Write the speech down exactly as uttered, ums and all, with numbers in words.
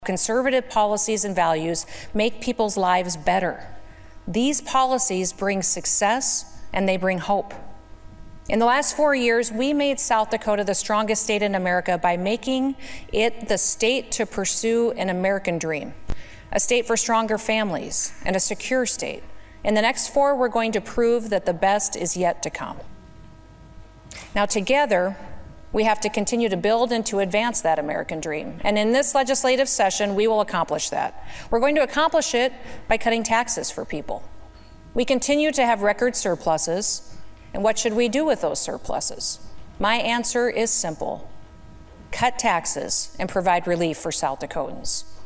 Conservative policies and values make people's lives better. These policies bring success and they bring hope. In the last four years, we made South Dakota the strongest state in America by making it the state to pursue an American dream, a state for stronger families and a secure state. In the next four, we're going to prove that the best is yet to come. Now, together, we have to continue to build and to advance that American dream. And in this legislative session, we will accomplish that. We're going to accomplish it by cutting taxes for people. We continue to have record surpluses. And what should we do with those surpluses? My answer is simple: cut taxes and provide relief for South Dakotans.